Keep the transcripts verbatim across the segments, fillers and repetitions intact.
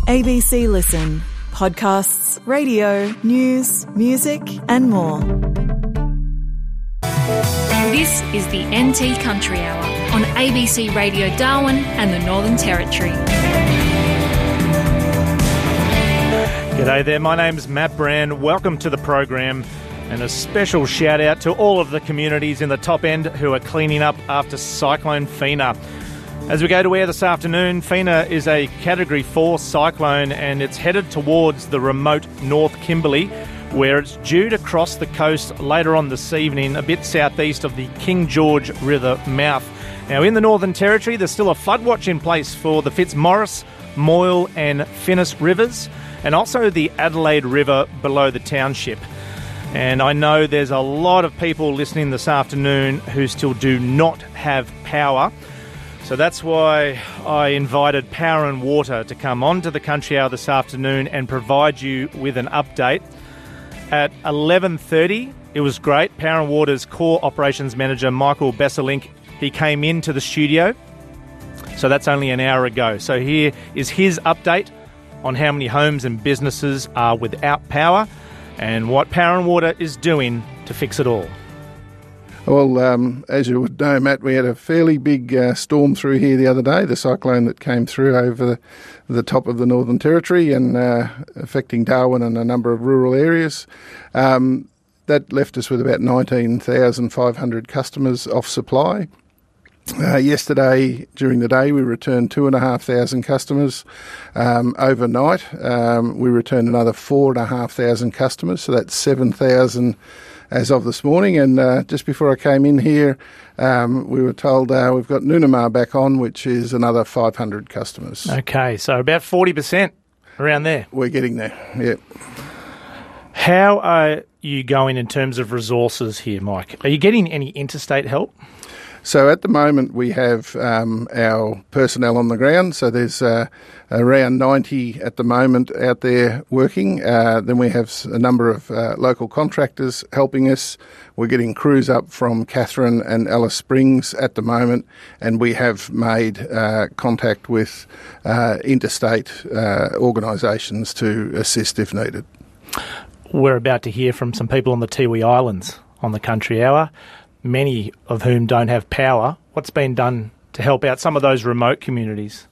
A B C Listen. Podcasts, radio, news, music and more. This is the N T Country Hour on A B C Radio Darwin and the Northern Territory. G'day there, my name's Matt Brand. Welcome to the program and a special shout out to all of the communities in the top end who are cleaning up after Cyclone Fina. As we go to air this afternoon, Fina is a Category four cyclone and it's headed towards the remote North Kimberley, where it's due to cross the coast later on this evening, a bit southeast of the King George River mouth. Now, in the Northern Territory, there's still a flood watch in place for the Fitzmaurice, Moyle and Finnis rivers, and also the Adelaide River below the township. And I know there's a lot of people listening this afternoon who still do not have power. So that's why I invited Power and Water to come on to the Country Hour this afternoon and provide you with an update. At eleven thirty, it was great. Power and Water's Core Operations Manager, Michael Besselink, he came into the studio. So that's only an hour ago. So here is his update on how many homes and businesses are without power and what Power and Water is doing to fix it all. Well, um, as you would know, Matt, we had a fairly big uh, storm through here the other day, the cyclone that came through over the, the top of the Northern Territory and uh, affecting Darwin and a number of rural areas. Um, that left us with about nineteen thousand five hundred customers off supply. Uh, yesterday, during the day, we returned two and a half thousand customers. Um, overnight, um, we returned another four and a half thousand customers, so that's seven thousand as of this morning. And uh, just before I came in here, um, we were told uh, we've got Noonamah back on, which is another five hundred customers. Okay, so about forty percent around there. We're getting there, yeah. How are you going in terms of resources here, Mike? Are you getting any interstate help? So at the moment we have um, our personnel on the ground, so there's uh, around ninety at the moment out there working. Uh, then we have a number of uh, local contractors helping us. We're getting crews up from Katherine and Alice Springs at the moment, and we have made uh, contact with uh, interstate uh, organisations to assist if needed. We're about to hear from some people on the Tiwi Islands on the Country Hour, many of whom don't have power. What's been done to help out some of those remote communities?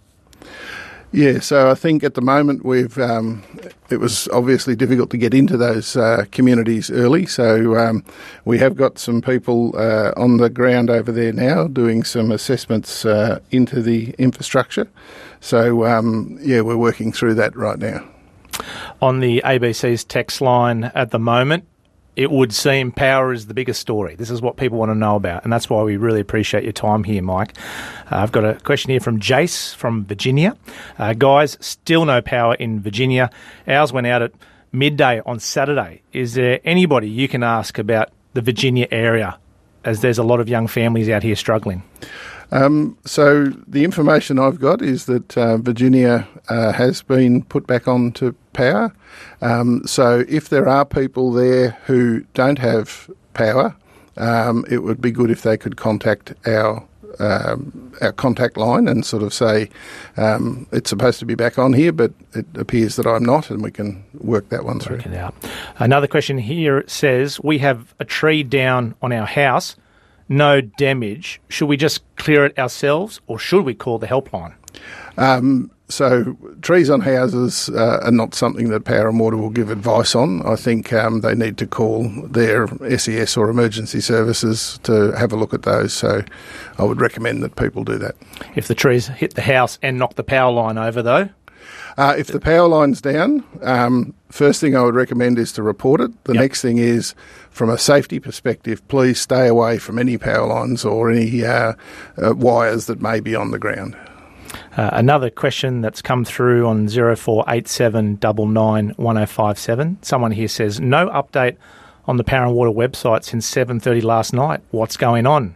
Yeah, so I think at the moment we've um, it was obviously difficult to get into those uh, communities early, so um, we have got some people uh, on the ground over there now doing some assessments uh, into the infrastructure. So um, yeah, we're working through that right now. On the A B C's text line at the moment, it would seem power is the biggest story. This is what people want to know about, and that's why we really appreciate your time here, Mike. Uh, I've got a question here from Jace from Virginia. Uh, guys, still no power in Virginia. Ours went out at midday on Saturday. Is there anybody you can ask about the Virginia area, as there's a lot of young families out here struggling? Um, so the information I've got is that uh, Virginia uh, has been put back on to power. Um, so if there are people there who don't have power, um, it would be good if they could contact our um, our contact line and sort of say, um, it's supposed to be back on here, but it appears that I'm not, and we can work that one through. Work it out. Another question here says, we have a tree down on our house, no damage. Should we just clear it ourselves, or should we call the helpline? Um, so trees on houses uh, are not something that Power and Water will give advice on. I think um, they need to call their S E S or emergency services to have a look at those. So I would recommend that people do that. If the trees hit the house and knock the power line over, though? Uh, if the power line's down, um, first thing I would recommend is to report it. The yep. next thing is, from a safety perspective, please stay away from any power lines or any uh, uh, wires that may be on the ground. Uh, another question that's come through on zero four eight seven nine nine one zero five seven. Someone here says, no update on the Power and Water website since seven thirty last night. What's going on?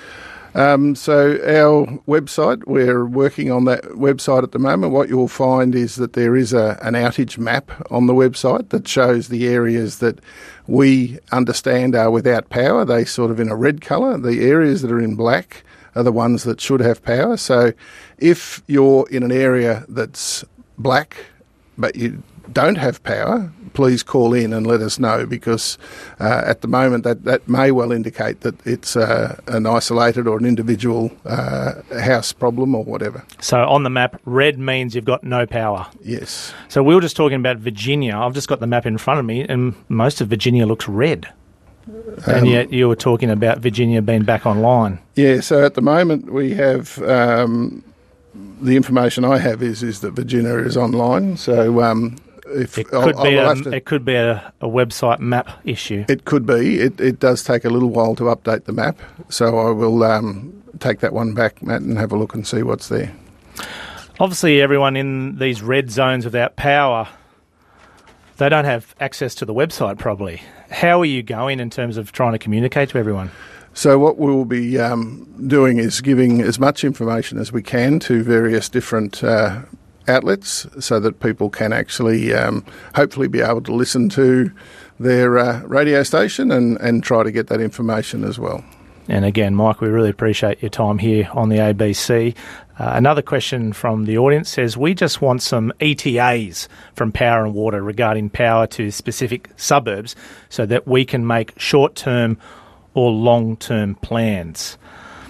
Um, so our website, we're working on that website at the moment. What you'll find is that there is a, an outage map on the website that shows the areas that we understand are without power. They sort of in a red colour. The areas that are in black are the ones that should have power. So if you're in an area that's black but you don't have power, please call in and let us know, because uh, at the moment that, that may well indicate that it's uh, an isolated or an individual uh, house problem or whatever. So on the map, red means you've got no power. Yes. So we were just talking about Virginia. I've just got the map in front of me, and most of Virginia looks red. Um, and yet you were talking about Virginia being back online. Yeah, so at the moment we have... Um, the information I have is, is that Virginia is online, so... Um, If it could I'll, be I'll a, to, it could be a, a website map issue. It could be. It, it does take a little while to update the map, so I will um, take that one back, Matt, and have a look and see what's there. Obviously, everyone in these red zones without power, they don't have access to the website probably. How are you going in terms of trying to communicate to everyone? So what we'll be um, doing is giving as much information as we can to various different uh, outlets, so that people can actually um, hopefully be able to listen to their uh, radio station and, and try to get that information as well. And again, Mike, we really appreciate your time here on the A B C. Uh, another question from the audience says, we just want some E T As from Power and Water regarding power to specific suburbs so that we can make short-term or long-term plans.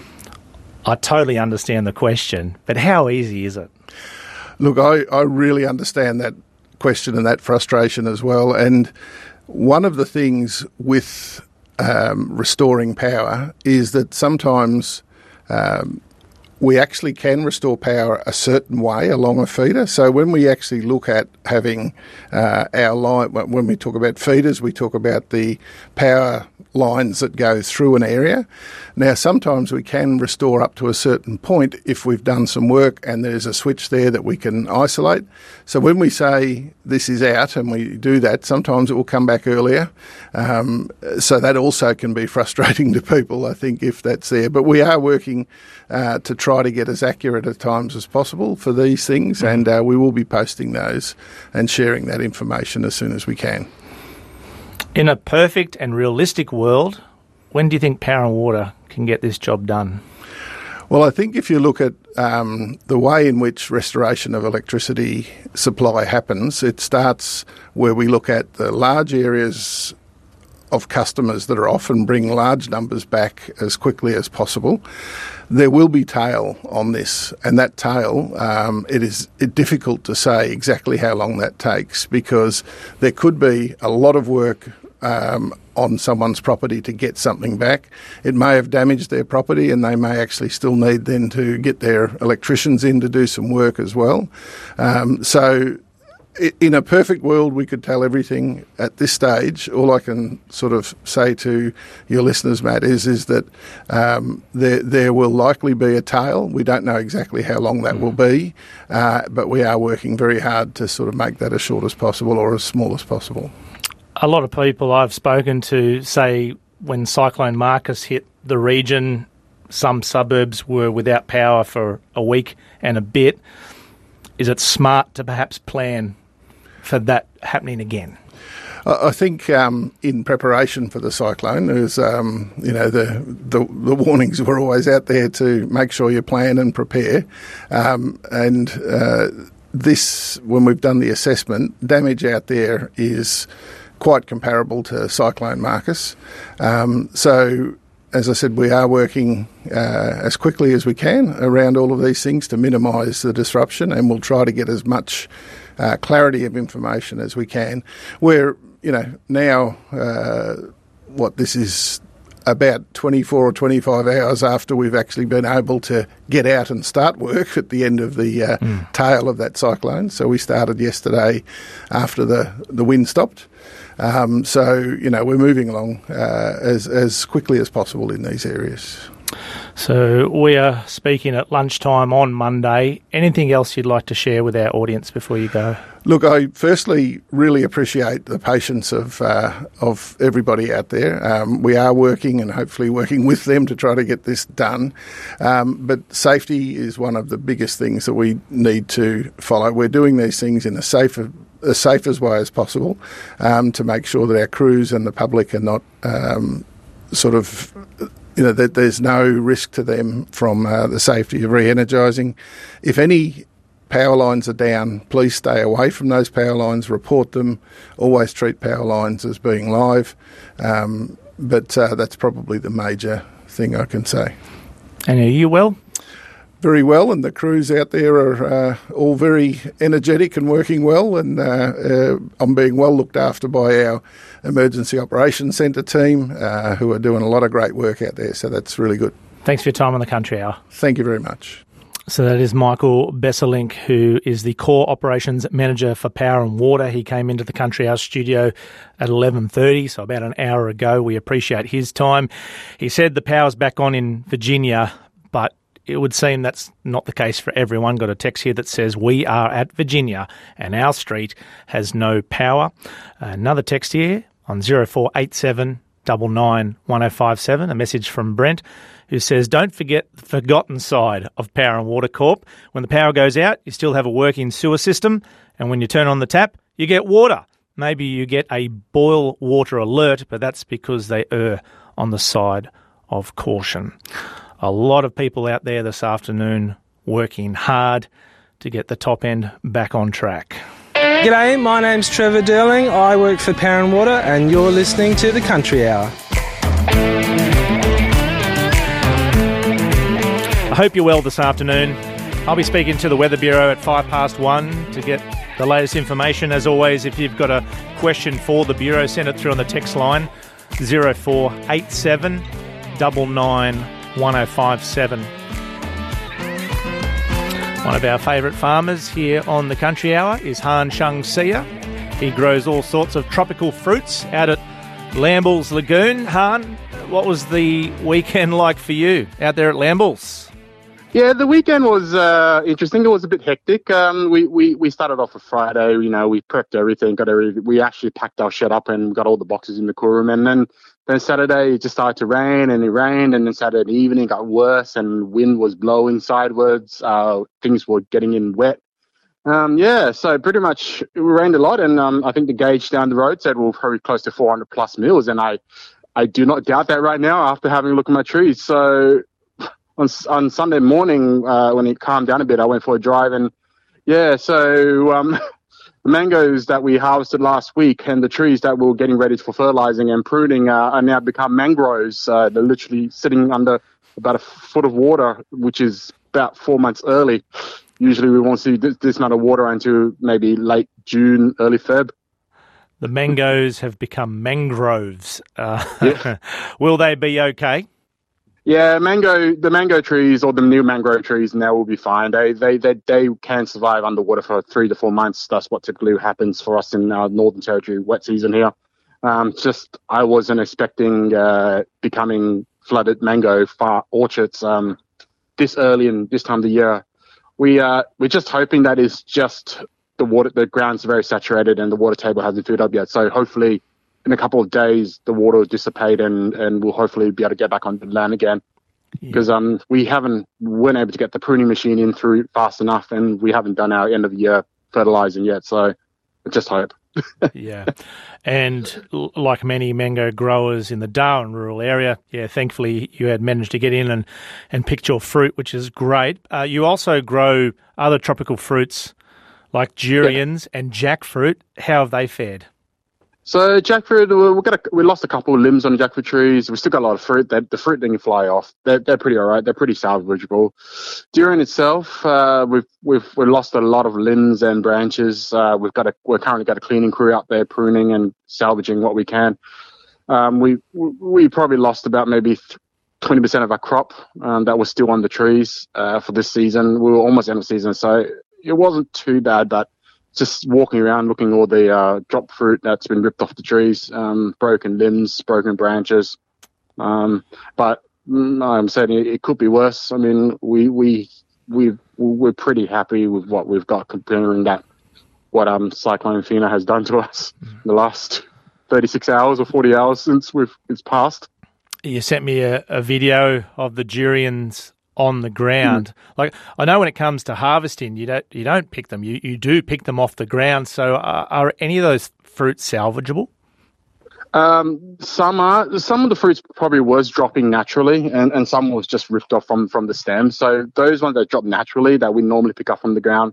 I totally understand the question, but how easy is it? Look, I, I really understand that question and that frustration as well. And one of the things with um, restoring power is that sometimes um, we actually can restore power a certain way along a feeder. So when we actually look at having uh, our line, when we talk about feeders, we talk about the power lines that go through an area. Now, sometimes we can restore up to a certain point if we've done some work and there's a switch there that we can isolate. So when we say this is out and we do that, sometimes it will come back earlier. Um, so that also can be frustrating to people, I think, if that's there. But we are working uh, to try to get as accurate at times as possible for these things, and uh, we will be posting those and sharing that information as soon as we can. In a perfect and realistic world, when do you think Power and Water can get this job done? Well, I think if you look at um, the way in which restoration of electricity supply happens, it starts where we look at the large areas of customers that are often bring large numbers back as quickly as possible. There will be tail on this, and that tail, um, it is it difficult to say exactly how long that takes, because there could be a lot of work um, on someone's property to get something back. It may have damaged their property, and they may actually still need then to get their electricians in to do some work as well. Um, so in a perfect world, we could tell everything at this stage. All I can sort of say to your listeners, Matt, is is that um, there there will likely be a tail. We don't know exactly how long that will be, uh, but we are working very hard to sort of make that as short as possible or as small as possible. A lot of people I've spoken to say when Cyclone Marcus hit the region, some suburbs were without power for a week and a bit. Is it smart to perhaps plan for that happening again? I think um, in preparation for the cyclone, there's um, you know the, the the warnings were always out there to make sure you plan and prepare. Um, and uh, this, when we've done the assessment, damage out there is quite comparable to Cyclone Marcus. Um, so, as I said, we are working uh, as quickly as we can around all of these things to minimise the disruption, and we'll try to get as much uh, clarity of information as we can. We're, you know, now, uh, what this is about twenty-four or twenty-five hours after we've actually been able to get out and start work at the end of the uh, mm. tail of that cyclone. So we started yesterday after the, the wind stopped. Um, so, you know, we're moving along uh, as, as quickly as possible in these areas. So we are speaking at lunchtime on Monday. Anything else you'd like to share with our audience before you go? Look, I firstly really appreciate the patience of uh, of everybody out there. Um, we are working and hopefully working with them to try to get this done. Um, but safety is one of the biggest things that we need to follow. We're doing these things in a safer as safe as way as possible um, to make sure that our crews and the public are not um, sort of, you know, that there's no risk to them from uh, the safety of re-energising. If any power lines are down, please stay away from those power lines, report them, always treat power lines as being live. Um, but uh, that's probably the major thing I can say. And are you well? Very well, and the crews out there are uh, all very energetic and working well, and uh, uh, I'm being well looked after by our Emergency Operations Centre team, uh, who are doing a lot of great work out there, so that's really good. Thanks for your time on the Country Hour. Thank you very much. So that is Michael Besselink, who is the Core Operations Manager for Power and Water. He came into the Country Hour studio at eleven thirty, so about an hour ago. We appreciate his time. He said the power's back on in Virginia, but it would seem that's not the case for everyone. Got a text here that says, we are at Virginia and our street has no power. Another text here on zero four eight seven nine nine one oh five seven, a message from Brent, who says, don't forget the forgotten side of Power and Water Corp. When the power goes out, you still have a working sewer system, and when you turn on the tap, you get water. Maybe you get a boil water alert, but that's because they err on the side of caution. A lot of people out there this afternoon working hard to get the top end back on track. G'day, my name's Trevor Derling. I work for Power and Water, and you're listening to the Country Hour. I hope you're well this afternoon. I'll be speaking to the Weather Bureau at five past one to get the latest information. As always, if you've got a question for the Bureau, send it through on the text line zero four eight seven nine nine one oh five seven. One of our favourite farmers here on the Country Hour is Han Shung Sia. He grows all sorts of tropical fruits out at Lambles Lagoon. Han, what was the weekend like for you out there at Lambles? Yeah, the weekend was uh, interesting. It was a bit hectic. Um, we, we, we started off with Friday. You know, we prepped everything, got everything. We actually packed our shed up and got all the boxes in the cool room. And then, then Saturday it just started to rain, and it rained. And then Saturday evening it got worse, and wind was blowing sideways. Uh, things were getting in wet. Um, yeah, so pretty much it rained a lot. And um, I think the gauge down the road said we're probably close to four hundred plus mils. And I, I do not doubt that right now after having a look at my trees. So on on Sunday morning, uh, when it calmed down a bit, I went for a drive, and yeah, so um, the mangoes that we harvested last week and the trees that we were getting ready for fertilizing and pruning uh, are now become mangroves. Uh, they're literally sitting under about a foot of water, which is about four months early. Usually we won't see this, this amount of water until maybe late June, early Feb. The mangoes have become mangroves. Uh, Yeah. Will they be okay? Yeah, mango. The mango trees or the new mangrove trees now will be fine. They they they they can survive underwater for three to four months. That's what typically happens for us in our Northern Territory wet season here. Um, just I wasn't expecting uh, becoming flooded mango far orchards um, this early and this time of the year. We uh we're just hoping that it's just the water. The ground's very saturated and the water table hasn't filled up yet. So hopefully, in a couple of days, the water will dissipate and, and we'll hopefully be able to get back on the land again. Because yeah. um, we haven't weren't able to get the pruning machine in through fast enough, and we haven't done our end of the year fertilizing yet. So I just hope. Yeah. And l- like many mango growers in the Darwin rural area, yeah, thankfully you had managed to get in and, and pick your fruit, which is great. Uh, you also grow other tropical fruits like durians yeah. and jackfruit. How have they fared? So jackfruit, we got a, we lost a couple of limbs on the jackfruit trees. We still got a lot of fruit. They, the fruit didn't fly off. They're, they're pretty all right. They're pretty salvageable. Durian itself, uh, we've we've we lost a lot of limbs and branches. Uh, we've got a we're currently got a cleaning crew out there pruning and salvaging what we can. Um, we we probably lost about maybe twenty percent of our crop um, that was still on the trees uh, for this season. We were almost end of season, so it wasn't too bad, but just walking around looking at all the uh, dropped fruit that's been ripped off the trees, um, broken limbs, broken branches. Um, but mm, I'm saying it, it could be worse. I mean, we we we we're pretty happy with what we've got, comparing that what um Cyclone Fina has done to us mm. in the last thirty-six hours or forty hours since we've it's passed. You sent me a, a video of the durians on the ground. Mm. Like, I know when it comes to harvesting, you don't you don't pick them. You you do pick them off the ground. So are, are any of those fruits salvageable? Um, some are. Some of the fruits probably was dropping naturally, and, and some was just ripped off from, from the stem. So those ones that drop naturally that we normally pick up from the ground,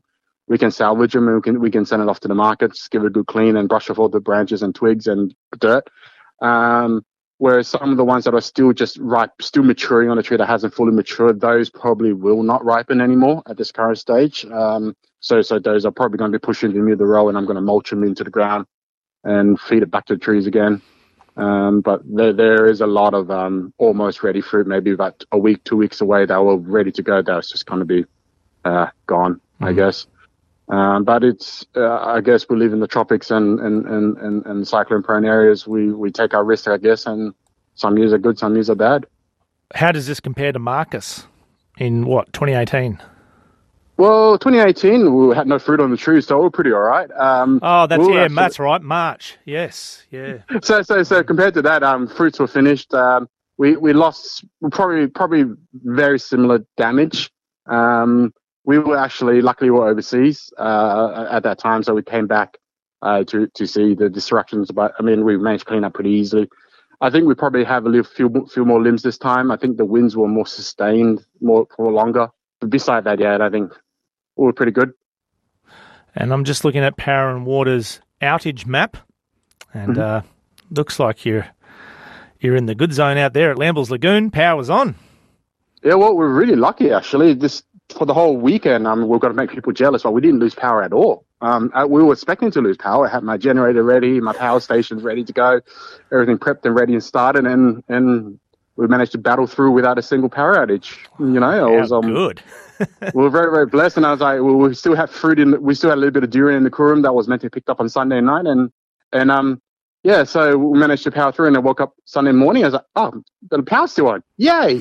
we can salvage them and we can we can send it off to the markets, give it a good clean, and brush off all the branches and twigs and dirt. Um, whereas some of the ones that are still just ripe, still maturing on a tree that hasn't fully matured, those probably will not ripen anymore at this current stage. Um, so so those are probably going to be pushed into the middle of the row, and I'm going to mulch them into the ground and feed it back to the trees again. Um, but there, there is a lot of um, almost ready fruit, maybe about a week, two weeks away, that were ready to go. That's just going to be uh, gone, mm-hmm. I guess. Um, but it's, uh, I guess we live in the tropics and, and, and, and, and cyclone-prone areas. We, we take our risk, I guess, and some years are good, some years are bad. How does this compare to Marcus in, what, twenty eighteen? Well, twenty eighteen, we had no fruit on the trees, so we we're pretty all right. Um, oh, that's we yeah, actually, that's right, March. Yes, yeah. So, so, so compared to that, um, fruits were finished. Um, we we lost probably probably very similar damage. Um, we were actually luckily we were overseas uh, at that time, so we came back uh, to to see the disruptions. But I mean, we managed to clean up pretty easily. I think we probably have a little few few more limbs this time. I think the winds were more sustained, more for longer. But beside that, yeah, I think. All pretty good. And I'm just looking at Power and Water's outage map, and mm-hmm. uh, looks like you're you're in the good zone out there at Lambles Lagoon. Power's on. Yeah, well, we're really lucky actually. This for the whole weekend. Um, we've got to make people jealous, but we didn't lose power at all. Um, I, we were expecting to lose power. I had my generator ready, my power station's ready to go, everything prepped and ready and started, and and we managed to battle through without a single power outage. You know, it was um, good. We were very, very blessed, and I was like, well, we still had fruit in. We still had a little bit of durian in the Coorong that was meant to be picked up on Sunday night, and and um, yeah, so we managed to power through. And I woke up Sunday morning. I was like, oh, the power's still on! Yay!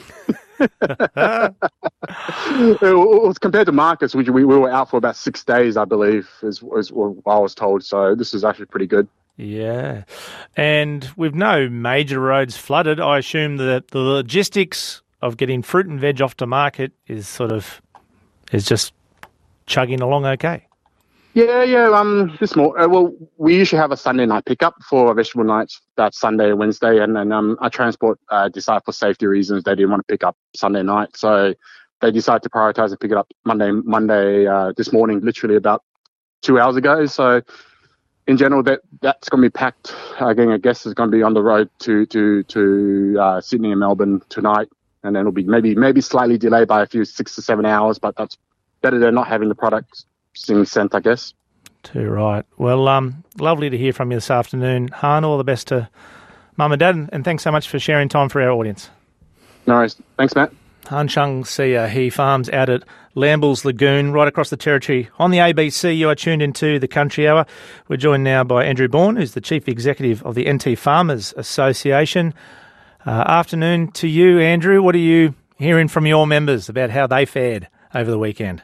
It was compared to Marcus, which we, we were out for about six days, I believe, is, is what I was told. So this is actually pretty good. Yeah, and with no major roads flooded, I assume that the logistics of getting fruit and veg off to market is sort of is just chugging along okay. Yeah, yeah. Um, this more. Uh, well, we usually have a Sunday night pickup for vegetable nights. That's Sunday and Wednesday, and then um, our transport uh, decided for safety reasons they didn't want to pick up Sunday night, so they decided to prioritize and pick it up Monday. Monday uh, this morning, literally about two hours ago. So. In general, that that's going to be packed. Again, I guess it's going to be on the road to to to uh, Sydney and Melbourne tonight, and then it'll be maybe maybe slightly delayed by a few six to seven hours. But that's better than not having the product being sent, I guess. Too right. Well, um, lovely to hear from you this afternoon, Han. All the best to Mum and Dad, and thanks so much for sharing time for our audience. No worries. Thanks, Matt. Han Chung Sia, he farms out at Lambles Lagoon, right across the territory. On the A B C, you are tuned into the Country Hour. We're joined now by Andrew Bourne, who's the Chief Executive of the N T Farmers Association. Uh, afternoon to you, Andrew. What are you hearing from your members about how they fared over the weekend?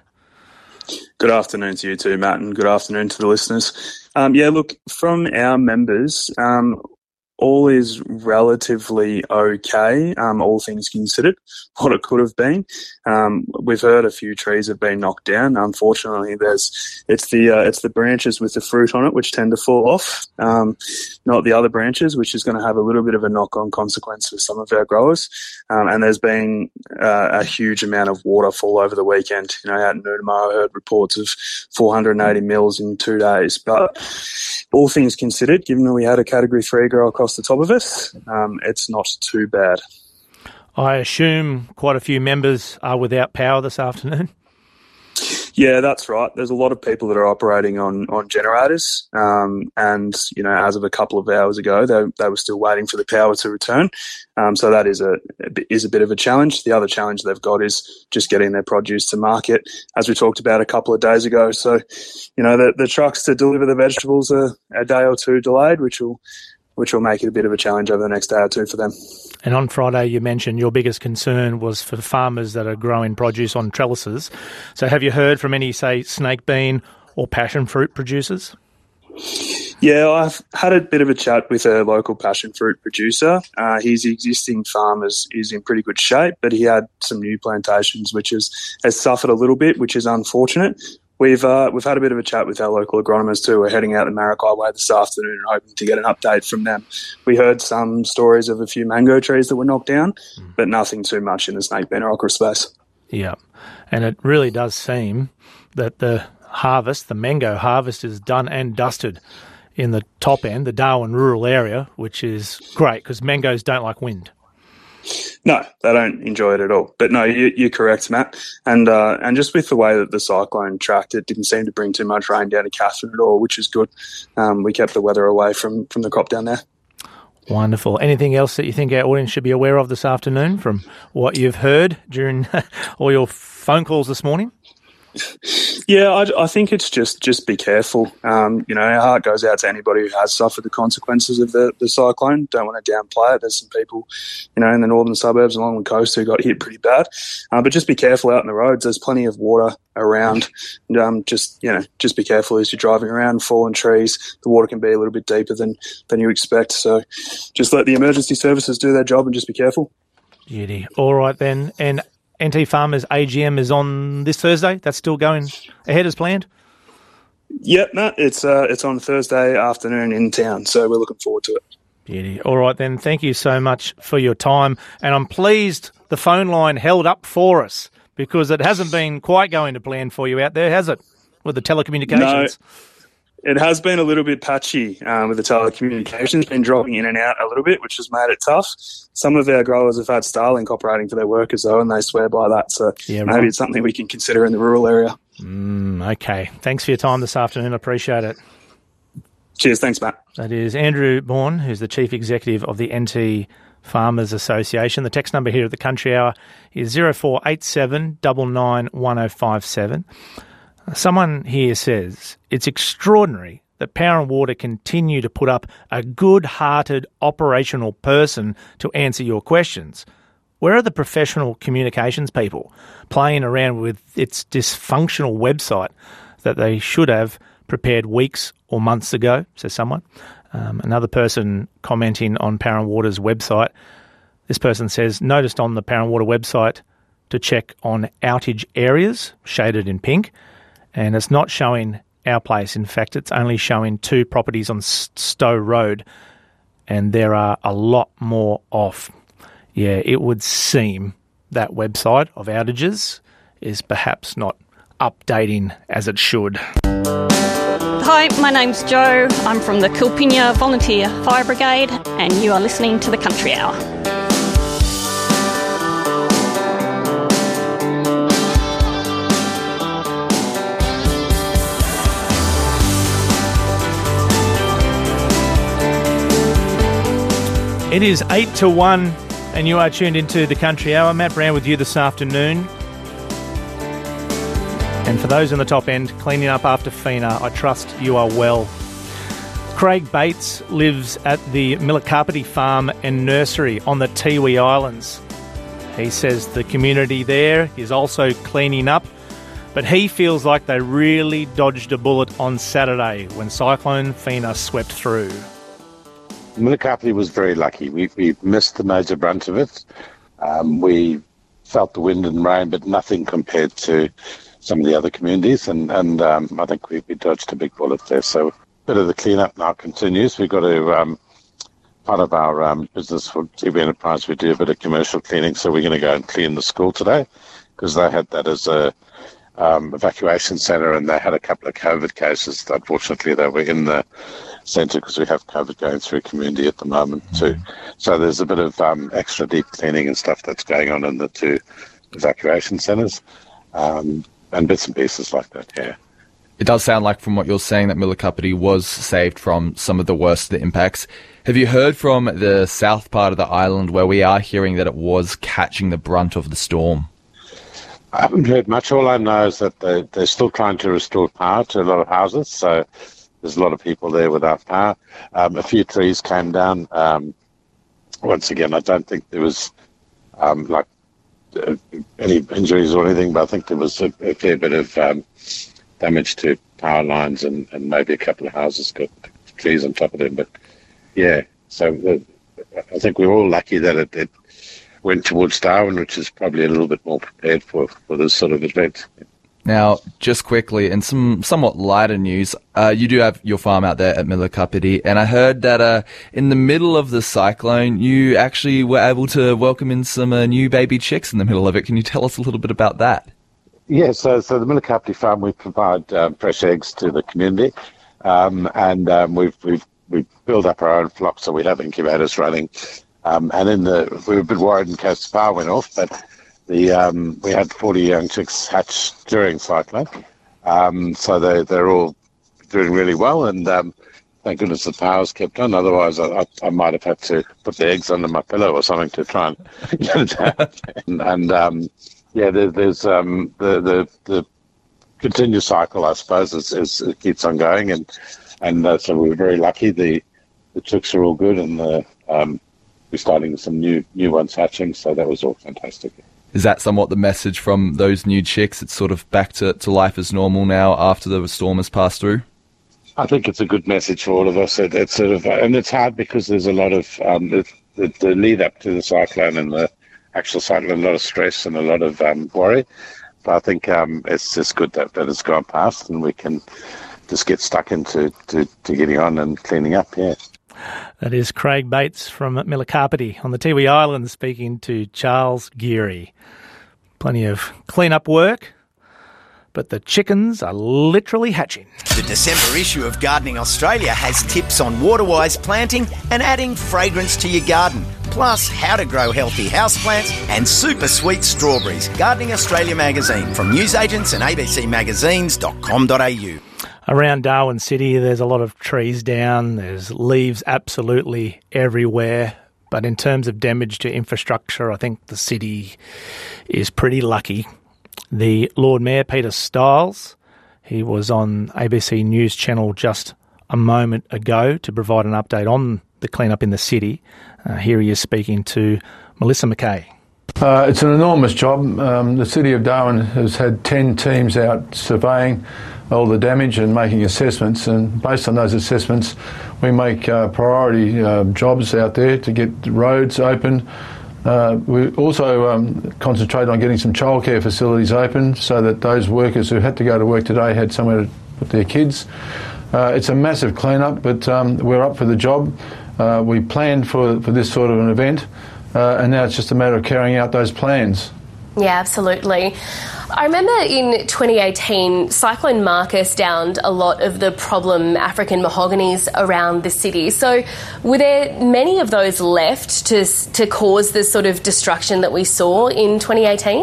Good afternoon to you too, Matt, and good afternoon to the listeners. Um, yeah, look, from our members, um, all is relatively okay, um, all things considered, what it could have been. Um, we've heard a few trees have been knocked down. Unfortunately, there's it's the uh, it's the branches with the fruit on it which tend to fall off, um, not the other branches, which is going to have a little bit of a knock-on consequence for some of our growers. Um, and there's been uh, a huge amount of water fall over the weekend. You know, out in Noonamar, I heard reports of four hundred eighty mils in two days. But all things considered, given that we had a Category three grow across the top of us, um, it's not too bad. I assume quite a few members are without power this afternoon. Yeah, that's right. There's a lot of people that are operating on, on generators, um, and you know, as of a couple of hours ago, they they were still waiting for the power to return. Um, so that is a is a bit of a challenge. The other challenge they've got is just getting their produce to market, as we talked about a couple of days ago. So, you know, the the trucks to deliver the vegetables are a day or two delayed, which will which will make it a bit of a challenge over the next day or two for them. And on Friday, you mentioned your biggest concern was for farmers that are growing produce on trellises. So have you heard from any, say, snake bean or passion fruit producers? Yeah, I've had a bit of a chat with a local passion fruit producer. Uh, his existing farm is, is in pretty good shape, but he had some new plantations which has, has suffered a little bit, which is unfortunate. We've uh, we've had a bit of a chat with our local agronomers too. We're heading out to Maracay Way this afternoon and hoping to get an update from them. We heard some stories of a few mango trees that were knocked down, mm. but nothing too much in the snake bean or okra space. Yeah, and it really does seem that the harvest, the mango harvest, is done and dusted in the top end, the Darwin rural area, which is great because mangoes don't like wind. No, they don't enjoy it at all. But no, you, you're correct, Matt. And uh, and just with the way that the cyclone tracked, it didn't seem to bring too much rain down to Katherine at all, which is good. Um, we kept the weather away from, from the crop down there. Wonderful. Anything else that you think our audience should be aware of this afternoon from what you've heard during all your phone calls this morning? Yeah, I, I think it's just, just be careful. Um, you know, our heart goes out to anybody who has suffered the consequences of the, the cyclone. Don't want to downplay it. There's some people, you know, in the northern suburbs along the coast who got hit pretty bad. Uh, but just be careful out in the roads. There's plenty of water around. And, um, just, you know, just be careful as you're driving around, fallen trees. The water can be a little bit deeper than, than you expect. So just let the emergency services do their job and just be careful. Beauty. All right then. And N T Farmers A G M is on this Thursday. That's still going ahead as planned? Yep, no, it's uh, it's on Thursday afternoon in town, so we're looking forward to it. Beauty. All right then, thank you so much for your time. And I'm pleased the phone line held up for us because it hasn't been quite going to plan for you out there, has it, with the telecommunications? No. It has been a little bit patchy um, with the telecommunications, been dropping in and out a little bit, which has made it tough. Some of our growers have had Starlink operating for their workers, though, and they swear by that. So yeah, maybe right. It's something we can consider in the rural area. Mm, okay. Thanks for your time this afternoon. I appreciate it. Cheers. Thanks, Matt. That is Andrew Bourne, who's the Chief Executive of the N T Farmers Association. The text number here at the Country Hour is zero four eight seven nine nine one zero five seven. Someone here says, it's extraordinary that Power and Water continue to put up a good-hearted operational person to answer your questions. Where are the professional communications people playing around with its dysfunctional website that they should have prepared weeks or months ago, says someone. Um, another person commenting on Power and Water's website, this person says, noticed on the Power and Water website to check on outage areas, shaded in pink, and it's not showing our place. In fact, it's only showing two properties on Stowe Road, and there are a lot more off. Yeah, it would seem that website of outages is perhaps not updating as it should. Hi, my name's Jo. I'm from the Kilpinia Volunteer Fire Brigade, and you are listening to the Country Hour. It is eight to one, and you are tuned into the Country Hour. Matt Brown with you this afternoon. And for those in the top end, cleaning up after FINA, I trust you are well. Craig Bates lives at the Millikapiti Farm and Nursery on the Tiwi Islands. He says the community there is also cleaning up, but he feels like they really dodged a bullet on Saturday when Cyclone FINA swept through. Millikapiti was very lucky. We, we missed the major brunt of it. Um, we felt the wind and rain, but nothing compared to some of the other communities, and, and um, I think we, we dodged a big bullet there. So a bit of the cleanup now continues. We've got to, um, part of our um, business for T V Enterprise, we do a bit of commercial cleaning, so we're going to go and clean the school today, because they had that as a um, evacuation centre, and they had a couple of COVID cases. Unfortunately, they were in the centre because we have COVID going through community at the moment too. So there's a bit of um, extra deep cleaning and stuff that's going on in the two evacuation centres. Um, and bits and pieces like that, yeah. It does sound like, from what you're saying, that Millikapiti was saved from some of the worst of the impacts. Have you heard from the south part of the island where we are hearing that it was catching the brunt of the storm? I haven't heard much. All I know is that they, they're still trying to restore power to a lot of houses, so there's a lot of people there without power. Um, a few trees came down. Um, once again, I don't think there was, um, like, Uh, any injuries or anything, but I think there was a, a fair bit of um, damage to power lines, and, and maybe a couple of houses got trees on top of them. But yeah, so the, I think we're all lucky that it, it went towards Darwin, which is probably a little bit more prepared for, for this sort of event. Now, just quickly, in some somewhat lighter news, uh, you do have your farm out there at Millikapiti, and I heard that uh, in the middle of the cyclone, you actually were able to welcome in some uh, new baby chicks in the middle of it. Can you tell us a little bit about that? Yeah, so, so the Milakapti farm, we provide um, fresh eggs to the community, um, and um, we've, we've, we've built up our own flock, so we have incubators running. Um, and in the, we were a bit worried in case the power went off, but the um, we had forty young chicks hatch during cyclone. Um, so they, they're all doing really well, and um, thank goodness the power's kept on. Otherwise, I, I, I might have had to put the eggs under my pillow or something to try and get it out. And, and um, yeah, there, there's um, the, the the continuous cycle, I suppose, is, is it keeps on going, and and uh, so we were very lucky. The the chicks are all good, and the, um, we're starting some new new ones hatching, so that was all fantastic. Is that somewhat the message from those new chicks? It's sort of back to, to life as normal now after the storm has passed through? I think it's a good message for all of us. It, it's sort of, and it's hard because there's a lot of, um, the, the, the lead up to the cyclone and the actual cyclone, a lot of stress and a lot of um, worry. But I think um, it's just good that, that it's gone past and we can just get stuck into to, to getting on and cleaning up, yeah. That is Craig Bates from Milakapti on the Tiwi Islands speaking to Charles Geary. Plenty of clean-up work, but the chickens are literally hatching. The December issue of Gardening Australia has tips on water-wise planting and adding fragrance to your garden, plus how to grow healthy houseplants and super sweet strawberries. Gardening Australia magazine from newsagents and a b c magazines dot com dot a u. Around Darwin City, there's a lot of trees down. There's leaves absolutely everywhere. But in terms of damage to infrastructure, I think the city is pretty lucky. The Lord Mayor, Peter Stiles, he was on A B C News Channel just a moment ago to provide an update on the clean-up in the city. Uh, here he is speaking to Melissa McKay. Uh, it's an enormous job. Um, the City of Darwin has had ten teams out surveying all the damage and making assessments, and based on those assessments we make uh, priority uh, jobs out there to get the roads open. Uh, we also um, concentrate on getting some childcare facilities open so that those workers who had to go to work today had somewhere to put their kids. Uh, it's a massive clean-up, but um, we're up for the job. Uh, we planned for, for this sort of an event, uh, and now it's just a matter of carrying out those plans. Yeah, absolutely. I remember in twenty eighteen, Cyclone Marcus downed a lot of the problem African mahoganies around the city. So were there many of those left to to cause the sort of destruction that we saw in twenty eighteen?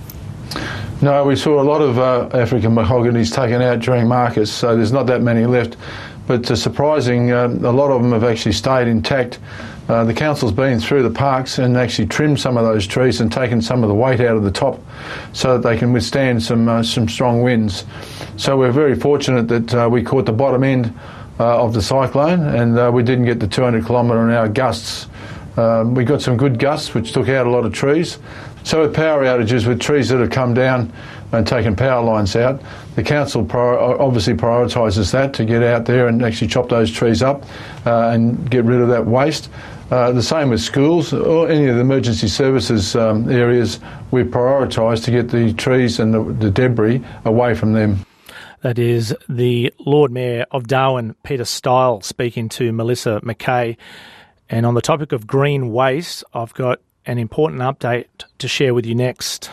No, we saw a lot of uh, African mahoganies taken out during Marcus, so there's not that many left. But uh, surprising, uh, a lot of them have actually stayed intact. Uh, the council's been through the parks and actually trimmed some of those trees and taken some of the weight out of the top so that they can withstand some uh, some strong winds. So we're very fortunate that uh, we caught the bottom end uh, of the cyclone and uh, we didn't get the two hundred kilometre an hour gusts. Um, we got some good gusts which took out a lot of trees. So with power outages, with trees that have come down and taken power lines out, the council prior- obviously prioritises that to get out there and actually chop those trees up uh, and get rid of that waste. Uh, the same with schools or any of the emergency services um, areas, we prioritise to get the trees and the, the debris away from them. That is the Lord Mayor of Darwin, Peter Stiles, speaking to Melissa McKay. And on the topic of green waste, I've got an important update to share with you next.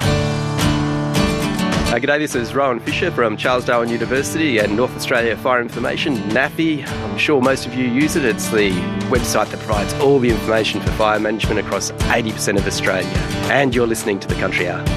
Uh, g'day, this is Rowan Fisher from Charles Darwin University and North Australia Fire Information, N A F I. I'm sure most of you use it. It's the website that provides all the information for fire management across eighty percent of Australia. And you're listening to The Country Hour.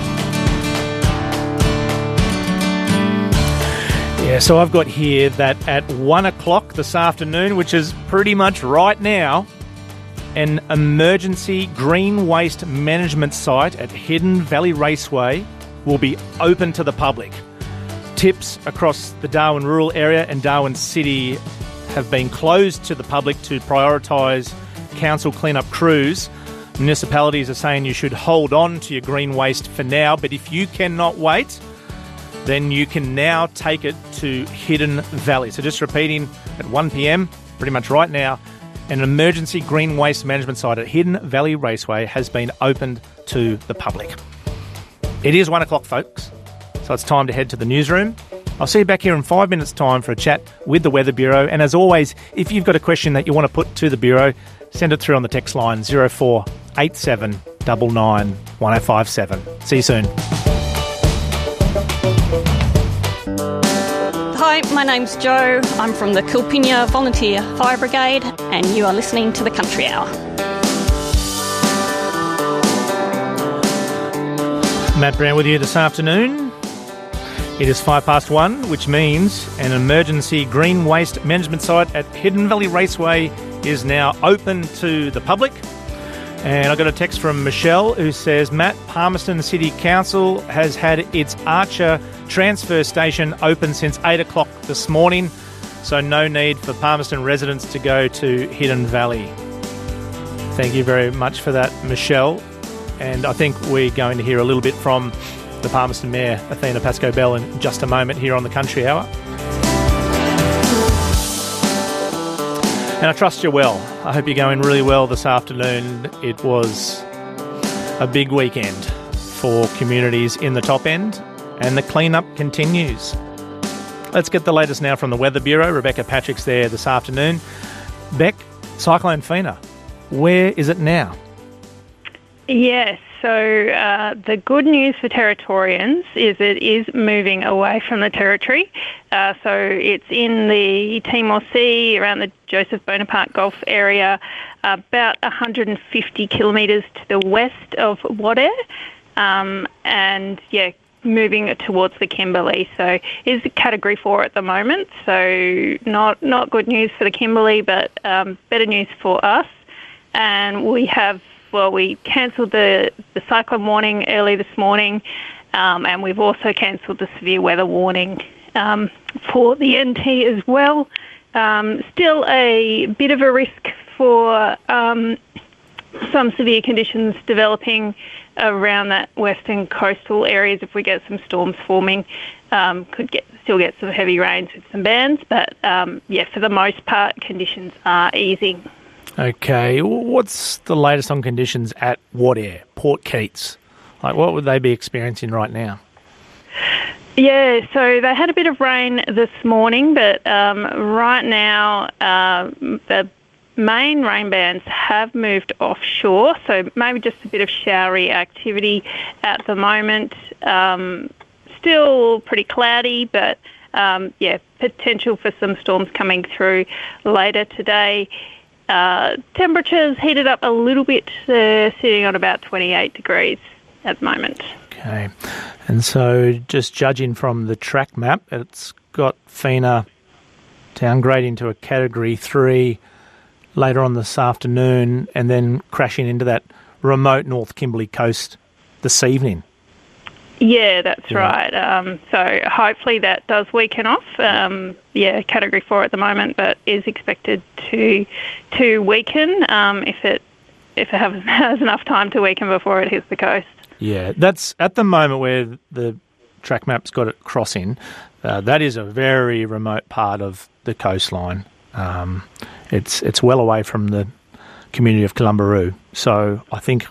Yeah, so I've got here that at one o'clock this afternoon, which is pretty much right now, an emergency green waste management site at Hidden Valley Raceway will be open to the public. Tips across the Darwin rural area and Darwin City have been closed to the public to prioritise council clean-up crews. Municipalities are saying you should hold on to your green waste for now, but if you cannot wait, then you can now take it to Hidden Valley. So just repeating, at one p m, pretty much right now, an emergency green waste management site at Hidden Valley Raceway has been opened to the public. It is one o'clock, folks, so it's time to head to the newsroom. I'll see you back here in five minutes' time for a chat with the Weather Bureau. And as always, if you've got a question that you want to put to the Bureau, send it through on the text line zero four eight seven nine nine one oh five seven. See you soon. my name's Jo. I'm from the Kilpinia Volunteer Fire Brigade, and you are listening to the Country Hour. Matt Brown with you this afternoon. It is five past one, which means an emergency green waste management site at Hidden Valley Raceway is now open to the public. And I got a text from Michelle who says, Matt, Palmerston City Council has had its Archer transfer station open since eight o'clock this morning, so no need for Palmerston residents to go to Hidden Valley. Thank you very much for that, Michelle. And I think we're going to hear a little bit from the Palmerston Mayor, Athena Pascoe-Bell, in just a moment here on the Country Hour. And I trust you're well. I hope you're going really well this afternoon. It was a big weekend for communities in the top end, and the clean-up continues. Let's get the latest now from the Weather Bureau. Rebecca Patrick's there this afternoon. Beck, Cyclone Fina, where is it now? Yes, so uh, the good news for Territorians is it is moving away from the Territory. Uh, so it's in the Timor Sea, around the Joseph Bonaparte Gulf area, about one hundred fifty kilometres to the west of Wadair, um, and, yeah, moving towards the Kimberley. So it's a Category four at the moment, so not, not good news for the Kimberley, but um, better news for us. And we have Well, we cancelled the, the cyclone warning early this morning, um, and we've also cancelled the severe weather warning um, for the N T as well. Um, still a bit of a risk for um, some severe conditions developing around that western coastal areas if we get some storms forming. Um, could get still get some heavy rains with some bands, but um, yeah, for the most part, conditions are easing. Okay, what's the latest on conditions at Wadair, Port Keats? Like, what would they be experiencing right now? Yeah, so they had a bit of rain this morning, but um, right now uh, the main rain bands have moved offshore, so maybe just a bit of showery activity at the moment. Um, still pretty cloudy, but um, yeah, potential for some storms coming through later today. Uh, temperatures heated up a little bit, uh, sitting on about twenty-eight degrees at the moment. Okay. And so just judging from the track map, it's got Fina downgrading to a Category three later on this afternoon and then crashing into that remote North Kimberley coast this evening. Yeah, that's yeah. right. Um, so hopefully that does weaken off. Um, yeah, Category four at the moment, but is expected to to weaken um, if it if it has, has enough time to weaken before it hits the coast. Yeah, that's at the moment where the track map's got it crossing. Uh, that is a very remote part of the coastline. Um, it's it's well away from the community of Columbaroo. So I think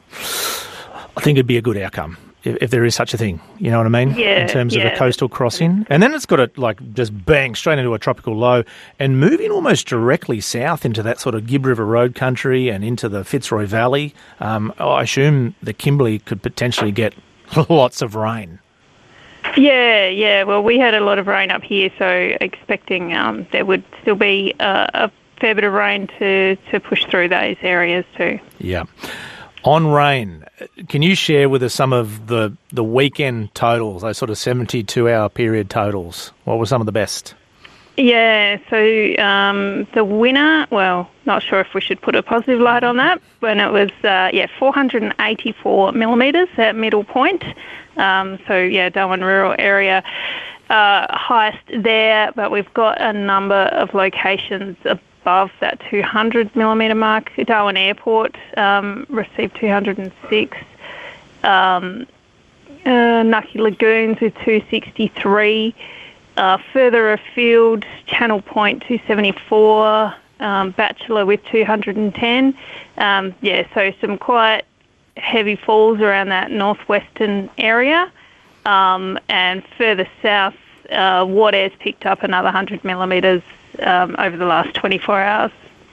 I think it'd be a good outcome. If, if there is such a thing, you know what I mean? Yeah, in terms yeah. of a coastal crossing. And then it's got to, like, just bang straight into a tropical low and moving almost directly south into that sort of Gibb River Road country and into the Fitzroy Valley. Um, I assume the Kimberley could potentially get lots of rain. Yeah, yeah. Well, we had a lot of rain up here, so expecting um, there would still be uh, a fair bit of rain to, to push through those areas too. Yeah. On rain, can you share with us some of the, the weekend totals, those sort of seventy-two hour period totals? What were some of the best? Yeah, so um, the winner, well, not sure if we should put a positive light on that, when it was, uh, yeah, four hundred eighty-four millimetres at Middle Point. Um, so, yeah, Darwin rural area, uh, highest there, but we've got a number of locations above that two hundred millimetre mark. Darwin Airport um, received two hundred six. Um, uh, Nucky Lagoons with two sixty-three. Uh, further afield, Channel Point two seventy-four. Um, Bachelor with two hundred ten. Um, yeah, so some quite heavy falls around that northwestern area. Um, and further south, uh, Wadair's picked up another one hundred millimetres um, over the last twenty-four hours.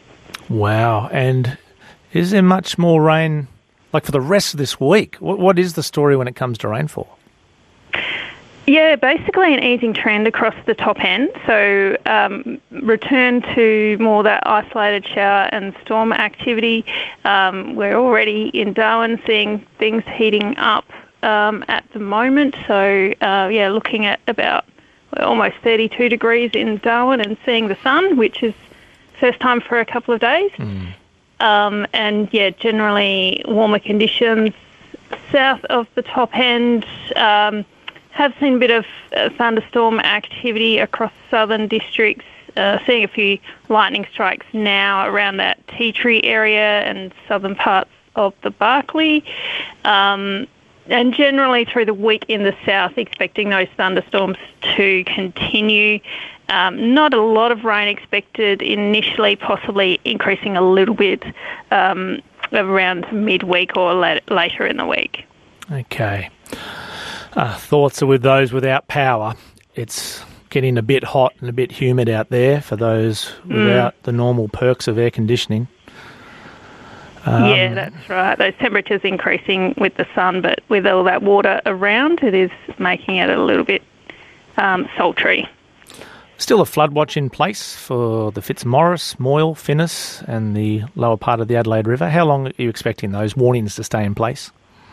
Wow. And is there much more rain, like for the rest of this week? What, what is the story when it comes to rainfall? Yeah, basically an easing trend across the top end. So um, return to more that isolated shower and storm activity. Um, we're already in Darwin seeing things heating up um, at the moment. So, uh, yeah, looking at about almost thirty-two degrees in Darwin and seeing the sun, which is first time for a couple of days. Mm. Um, and, yeah, generally warmer conditions south of the top end. Um, have seen a bit of uh, thunderstorm activity across southern districts, uh, seeing a few lightning strikes now around that Tea Tree area and southern parts of the Barkly. Um, and generally through the week in the south, expecting those thunderstorms to continue. Um, not a lot of rain expected initially, possibly increasing a little bit um, around midweek or la- later in the week. Okay. Uh, thoughts are with those without power. It's getting a bit hot and a bit humid out there for those without mm. the normal perks of air conditioning. Um, yeah, that's right. Those temperatures increasing with the sun, but with all that water around, it is making it a little bit um, sultry. Still a flood watch in place for the Fitzmaurice, Moyle, Finnis and the lower part of the Adelaide River. How long are you expecting those warnings to stay in place?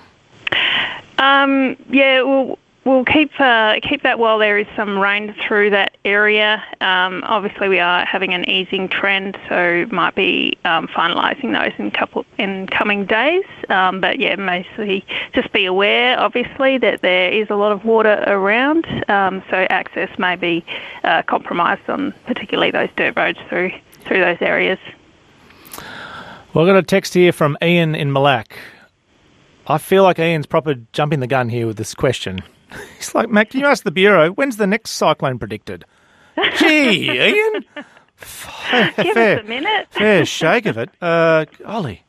Um, yeah, we'll, we'll keep uh, keep that while there is some rain through that area. Um, obviously, we are having an easing trend, so might be um, finalising those in couple in coming days. Um, but yeah, mostly just be aware, obviously, that there is a lot of water around, um, so access may be uh, compromised on particularly those dirt roads through through those areas. Well, I've got a text here from Ian in Mille Lacs. I feel like Ian's proper jumping the gun here with this question. He's like, Mac, can you ask the Bureau, when's the next cyclone predicted? Gee, Ian. Fair, Give fair, us a minute. Fair shake of it. Uh, Ollie.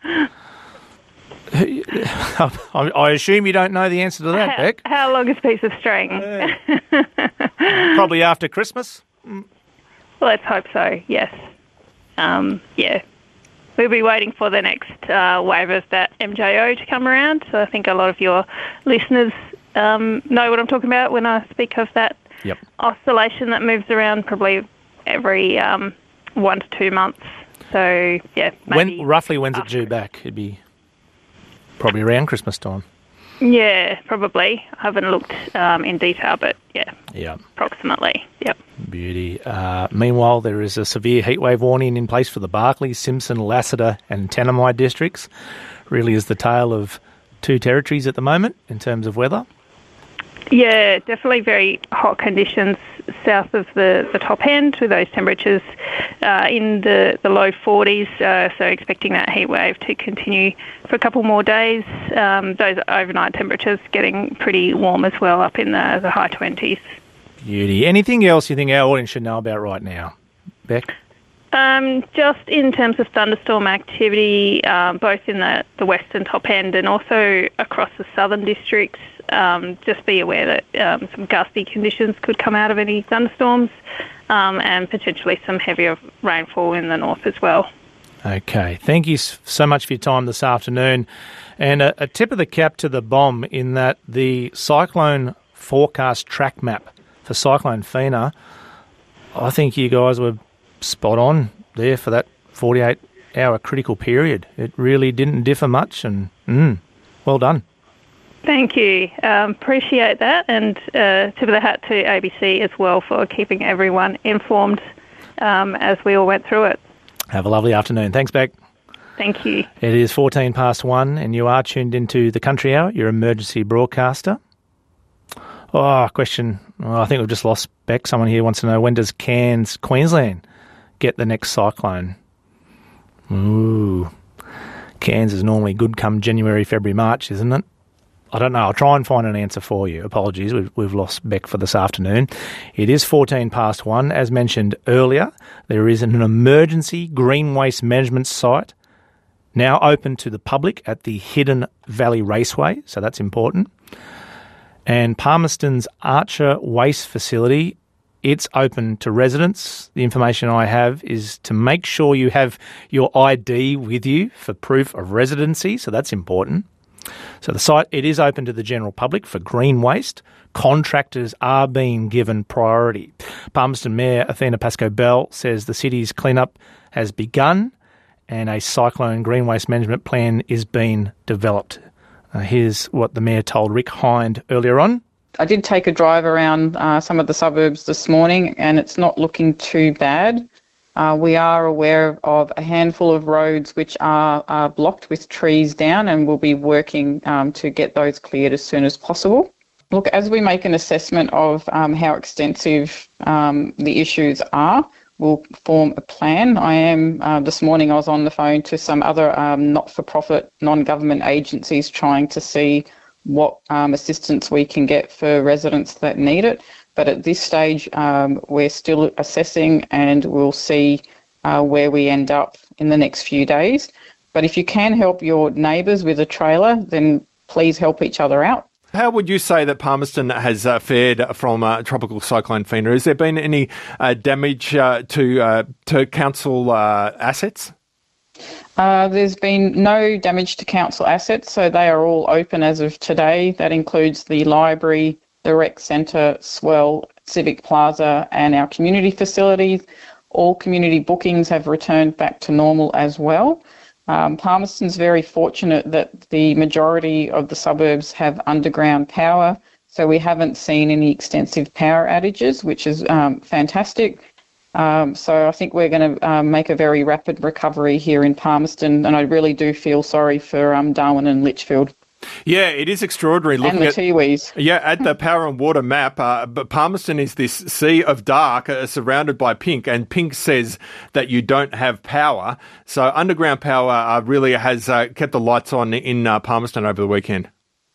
I, I assume you don't know the answer to that, how, Beck. How long is a piece of string? Yeah. Probably after Christmas. Well, let's hope so, yes. Um, yeah. We'll be waiting for the next uh, wave of that M J O to come around. So I think a lot of your listeners um, know what I'm talking about when I speak of that yep. oscillation that moves around probably every um, one to two months. So, yeah. When roughly when's it due back? It'd be probably around Christmas time. Yeah, probably. I haven't looked um, in detail, but yeah, yeah, approximately. Yep. Beauty. Uh, meanwhile, there is a severe heatwave warning in place for the Barkly, Simpson, Lassiter and Tanami districts. Really is the tale of two territories at the moment in terms of weather. Yeah, definitely very hot conditions south of the, the top end with those temperatures uh, in the, the low forties, uh, so expecting that heat wave to continue for a couple more days. Um, those overnight temperatures getting pretty warm as well, up in the, the high twenties. Beauty. Anything else you think our audience should know about right now, Beck? Um, just in terms of thunderstorm activity, um, both in the, the western top end and also across the southern districts, um, just be aware that um, some gusty conditions could come out of any thunderstorms um, and potentially some heavier rainfall in the north as well. Okay. Thank you so much for your time this afternoon. And a, a tip of the cap to the bomb in that the cyclone forecast track map for Cyclone Fina, I think you guys were spot on there for that forty-eight hour critical period. It really didn't differ much, and mm, well done. Thank you. Um, appreciate that, and uh, tip of the hat to A B C as well for keeping everyone informed um, as we all went through it. Have a lovely afternoon. Thanks, Beck. Thank you. It is fourteen past one, and you are tuned into the Country Hour, your emergency broadcaster. Oh, question. Oh, I think we've just lost Beck. Someone here wants to know, when does Cairns, Queensland, get the next cyclone? Ooh. Cairns is normally good come January, February, March, isn't it? I don't know. I'll try and find an answer for you. Apologies, we've, we've lost Beck for this afternoon. It is fourteen past one. As mentioned earlier, there is an emergency green waste management site now open to the public at the Hidden Valley Raceway, so that's important. And Palmerston's Archer Waste Facility, it's open to residents. The information I have is to make sure you have your I D with you for proof of residency, so that's important. So the site, it is open to the general public for green waste. Contractors are being given priority. Palmerston Mayor Athena Pascoe-Bell says the city's cleanup has begun and a cyclone green waste management plan is being developed. Uh, here's what the Mayor told Rick Hind earlier on. I did take a drive around uh, some of the suburbs this morning and it's not looking too bad. Uh, we are aware of a handful of roads which are, are blocked with trees down and we'll be working um, to get those cleared as soon as possible. Look, as we make an assessment of um, how extensive um, the issues are, we'll form a plan. I am, uh, this morning I was on the phone to some other um, not-for-profit, non-government agencies trying to see what um, assistance we can get for residents that need it. But at this stage, um, we're still assessing and we'll see uh, where we end up in the next few days. But if you can help your neighbours with a trailer, then please help each other out. How would you say that Palmerston has uh, fared from uh, Tropical Cyclone Fina? Has there been any uh, damage uh, to uh, to council uh, assets? Uh, there's been no damage to council assets, so they are all open as of today. That includes the library, the rec centre, Swell, Civic Plaza and our community facilities. All community bookings have returned back to normal as well. Um, Palmerston's very fortunate that the majority of the suburbs have underground power, so we haven't seen any extensive power outages, which is um, fantastic. Um, so I think we're going to um, make a very rapid recovery here in Palmerston, and I really do feel sorry for um, Darwin and Litchfield. Yeah, it is extraordinary. Looking and the Tiwis. At, yeah, at the power and water map, uh, but Palmerston is this sea of dark uh, surrounded by pink, and pink says that you don't have power. So underground power uh, really has uh, kept the lights on in uh, Palmerston over the weekend.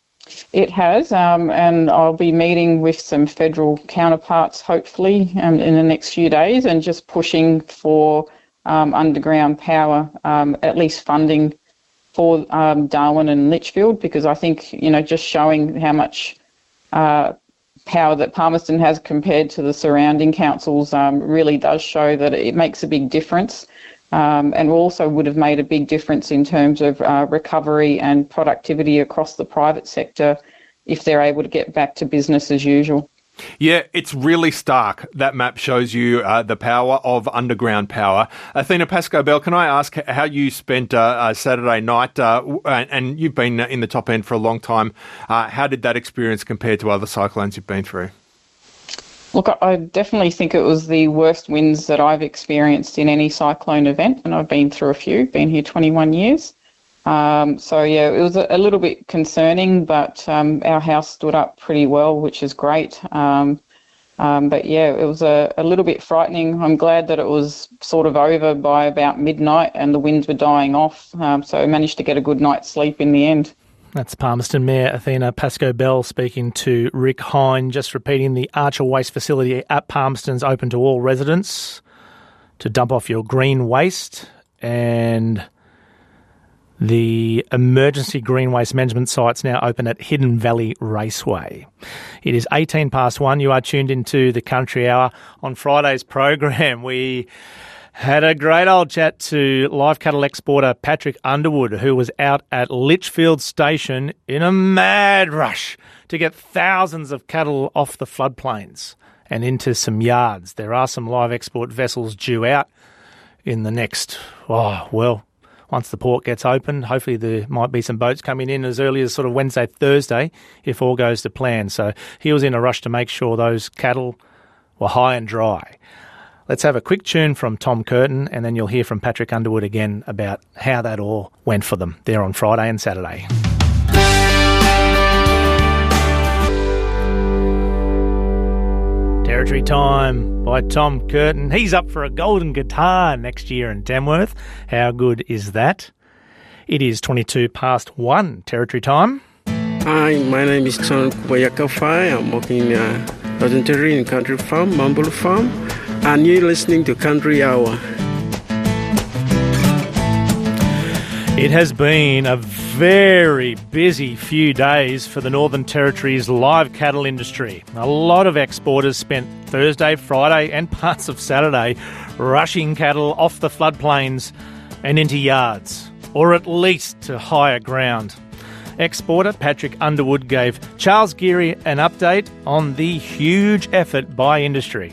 It has, um, and I'll be meeting with some federal counterparts hopefully um, in the next few days and just pushing for um, underground power, um, at least funding for um, Darwin and Litchfield, because I think, you know, just showing how much uh, power that Palmerston has compared to the surrounding councils um, really does show that it makes a big difference, um, and also would have made a big difference in terms of uh, recovery and productivity across the private sector if they're able to get back to business as usual. Yeah, it's really stark. That map shows you uh, the power of underground power. Athena Pascoe-Bell, can I ask how you spent uh, uh, Saturday night? Uh, and you've been in the top end for a long time. Uh, how did that experience compare to other cyclones you've been through? Look, I definitely think it was the worst winds that I've experienced in any cyclone event, and I've been through a few, been here twenty-one years. Um, so, yeah, it was a, a little bit concerning, but um, our house stood up pretty well, which is great. Um, um, but, yeah, it was a, a little bit frightening. I'm glad that it was sort of over by about midnight and the winds were dying off, um, so I managed to get a good night's sleep in the end. That's Palmerston Mayor Athena Pascoe-Bell speaking to Rick Hind, just repeating the Archer Waste Facility at Palmerston's open to all residents to dump off your green waste, and the emergency green waste management site's now open at Hidden Valley Raceway. It is eighteen past one. You are tuned into the Country Hour. On Friday's program, we had a great old chat to live cattle exporter Patrick Underwood, who was out at Litchfield Station in a mad rush to get thousands of cattle off the floodplains and into some yards. There are some live export vessels due out in the next, oh, well, once the port gets open. Hopefully there might be some boats coming in as early as sort of Wednesday, Thursday, if all goes to plan. So he was in a rush to make sure those cattle were high and dry. Let's have a quick tune from Tom Curtin, and then you'll hear from Patrick Underwood again about how that all went for them there on Friday and Saturday. Territory Time by Tom Curtin. He's up for a golden guitar next year in Tamworth. How good is that? It is twenty-two past one. Territory Time. Hi, my name is Tom Boyakafai. I'm working in uh, Northern Territory in Country Farm, Mumble Farm, and you're listening to Country Hour. It has been a very busy few days for the Northern Territory's live cattle industry. A lot of exporters spent Thursday, Friday and parts of Saturday rushing cattle off the floodplains and into yards, or at least to higher ground. exporter Patrick Underwood gave Charles Geary an update on the huge effort by industry.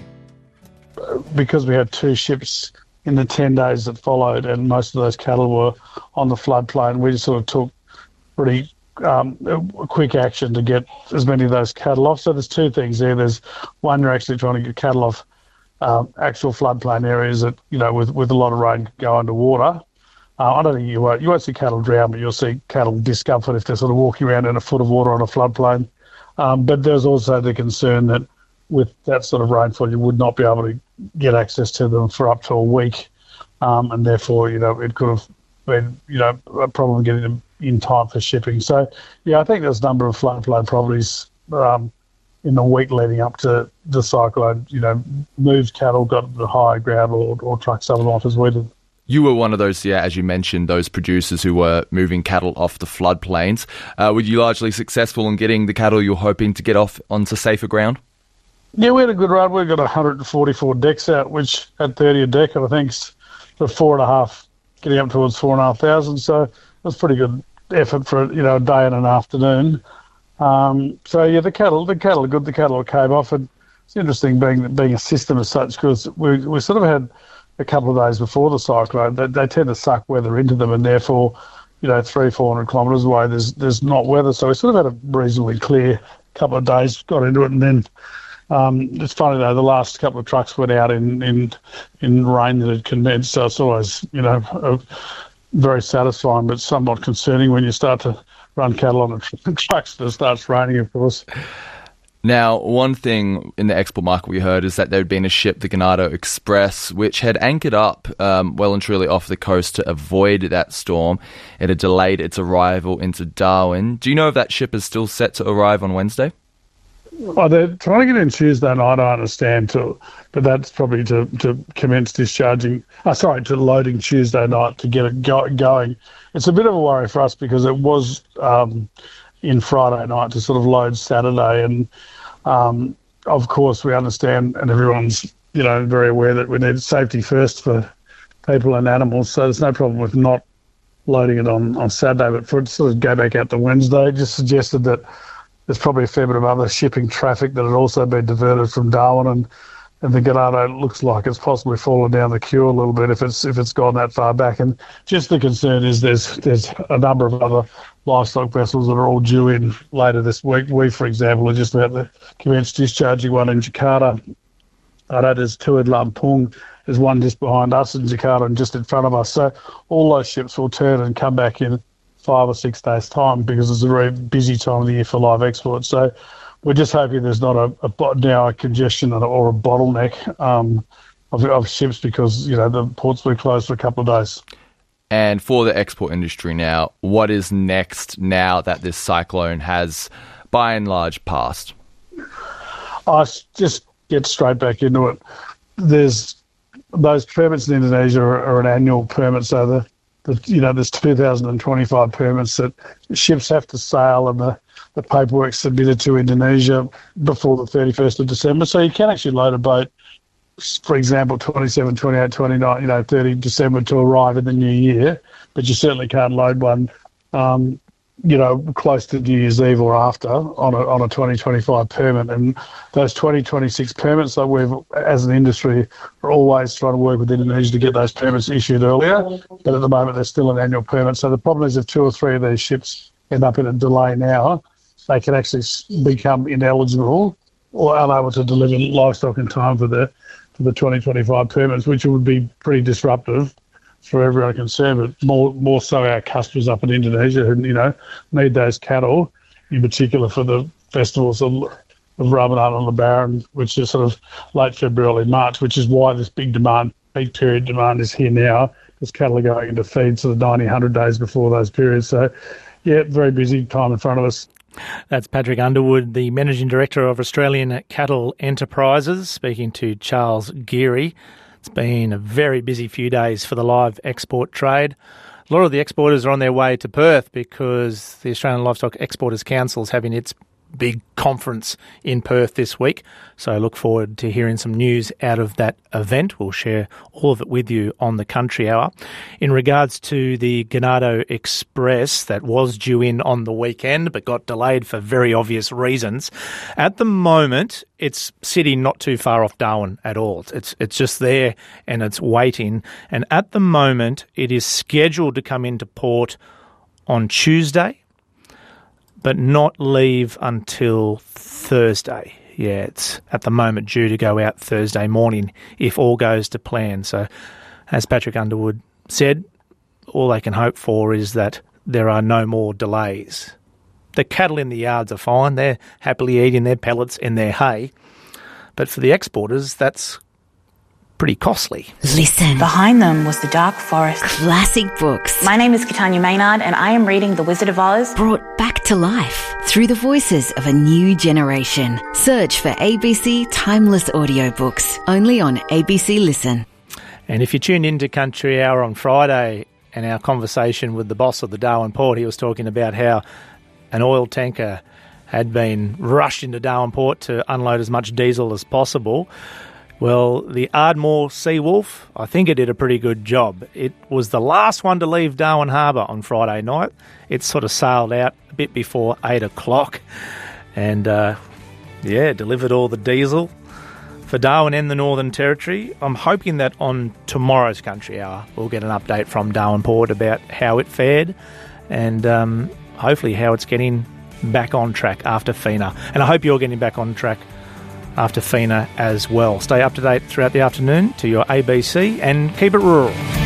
Because we had two ships in the ten days that followed and most of those cattle were on the floodplain, we just sort of took pretty um, quick action to get as many of those cattle off. So there's two things there. There's one, you're actually trying to get cattle off um, actual floodplain areas that, you know, with, with a lot of rain go underwater. Uh, I don't think you won't, you won't see cattle drown, but you'll see cattle discomfort if they're sort of walking around in a foot of water on a floodplain. Um, but there's also the concern that with that sort of rainfall, you would not be able to get access to them for up to a week. Um, and therefore, you know, it could have been, you know, a problem getting them in time for shipping. So, yeah, I think there's a number of floodplain properties um, in the week leading up to the cyclone, you know, moved cattle, got to the higher ground or, or trucked some of them off as we did. You were one of those, yeah, as you mentioned, those producers who were moving cattle off the floodplains. Uh, were you largely successful in getting the cattle you were hoping to get off onto safer ground? Yeah, we had a good run. We got one hundred forty-four decks out, which at thirty a deck, I think, for four and a half, getting up towards four and a half thousand. So it was pretty good effort for, you know, a day and an afternoon. Um, so yeah, the cattle, the cattle are good. The cattle came off, and it's interesting being being a system as such because we we sort of had a couple of days before the cyclone. They, they tend to suck weather into them, and therefore, you know, three four hundred kilometres away, there's there's not weather. So we sort of had a reasonably clear couple of days, got into it, and then. Um, it's funny though, the last couple of trucks went out in, in in rain that had condensed, so it's always, you know, a, very satisfying but somewhat concerning when you start to run cattle on the trucks and it starts raining, of course. Now, one thing in the export market we heard is that there had been a ship, the Ganado Express, which had anchored up um, well and truly off the coast to avoid that storm. It had delayed its arrival into Darwin. Do you know if that ship is still set to arrive on Wednesday? Well, they're trying to get in Tuesday night, I understand, to, but that's probably to, to commence discharging, oh, sorry, to loading Tuesday night to get it go, going. It's a bit of a worry for us because it was um, in Friday night to sort of load Saturday. And, um, of course, we understand, and everyone's, you know, very aware that we need safety first for people and animals, so there's no problem with not loading it on, on Saturday. But for it to sort of go back out to Wednesday, it just suggested that there's probably a fair bit of other shipping traffic that had also been diverted from Darwin, and, and the Ganado looks like it's possibly fallen down the queue a little bit if it's if it's gone that far back. And just the concern is there's there's a number of other livestock vessels that are all due in later this week. We, for example, are just about to commence discharging one in Jakarta. I know there's two in Lampung. There's one just behind us in Jakarta and just in front of us. So all those ships will turn and come back in five or six days' time because it's a very busy time of the year for live exports. So we're just hoping there's not a, a now a congestion or a bottleneck um, of, of ships because, you know, the ports were closed for a couple of days. And for the export industry now, what is next now that this cyclone has, by and large, passed? I just get straight back into it. There's those permits in Indonesia are, are an annual permit, so the The, you know, there's two thousand twenty-five permits that ships have to sail and the, the paperwork submitted to Indonesia before the thirty-first of December. So you can actually load a boat, for example, twenty-seven, twenty-eight, twenty-nine, you know, thirty December to arrive in the new year, but you certainly can't load one, um, you know, close to New Year's Eve or after on a, on a twenty twenty-five permit. And those twenty twenty-six permits that we've, as an industry, are always trying to work with Indonesia to get those permits issued earlier. But at the moment, they're still an annual permit. So the problem is if two or three of these ships end up in a delay now, they can actually become ineligible or unable to deliver livestock in time for the, for the twenty twenty-five permits, which would be pretty disruptive for everyone concerned, but more more so our customers up in Indonesia who, you know, need those cattle, in particular for the festivals of, of Ramadan and Lebaran, which is sort of late February, early March, which is why this big demand, peak period demand is here now, because cattle are going into feed sort of ninety, one hundred days before those periods. So, yeah, very busy time in front of us. That's Patrick Underwood, the Managing Director of Australian Cattle Enterprises, speaking to Charles Geary. It's been a very busy few days for the live export trade. A lot of the exporters are on their way to Perth because the Australian Livestock Exporters Council is having its big conference in Perth this week. So I look forward to hearing some news out of that event. We'll share all of it with you on the Country Hour. In regards to the Ganado Express that was due in on the weekend but got delayed for very obvious reasons, at the moment it's sitting not too far off Darwin at all. It's it's just there and it's waiting. And at the moment it is scheduled to come into port on Tuesday, but not leave until Thursday. Yeah, it's at the moment due to go out Thursday morning if all goes to plan. So, as Patrick Underwood said, all they can hope for is that there are no more delays. The cattle in the yards are fine. They're happily eating their pellets and their hay. But for the exporters, that's pretty costly. Listen. Behind them was the dark forest. Classic books. My name is Katanya Maynard and I am reading The Wizard of Oz. Brought back to life through the voices of a new generation. Search for A B C Timeless Audiobooks, only on A B C Listen. And if you tuned into Country Hour on Friday and our conversation with the boss of the Darwin Port, he was talking about how an oil tanker had been rushed into Darwin Port to unload as much diesel as possible. Well, the Ardmore Seawolf, I think it did a pretty good job. It was the last one to leave Darwin Harbour on Friday night. It sort of sailed out a bit before eight o'clock and, uh, yeah, delivered all the diesel for Darwin and the Northern Territory. I'm hoping that on tomorrow's Country Hour we'll get an update from Darwin Port about how it fared and um, hopefully how it's getting back on track after FINA. And I hope you're getting back on track after FINA as well. Stay up to date throughout the afternoon to your A B C and keep it rural.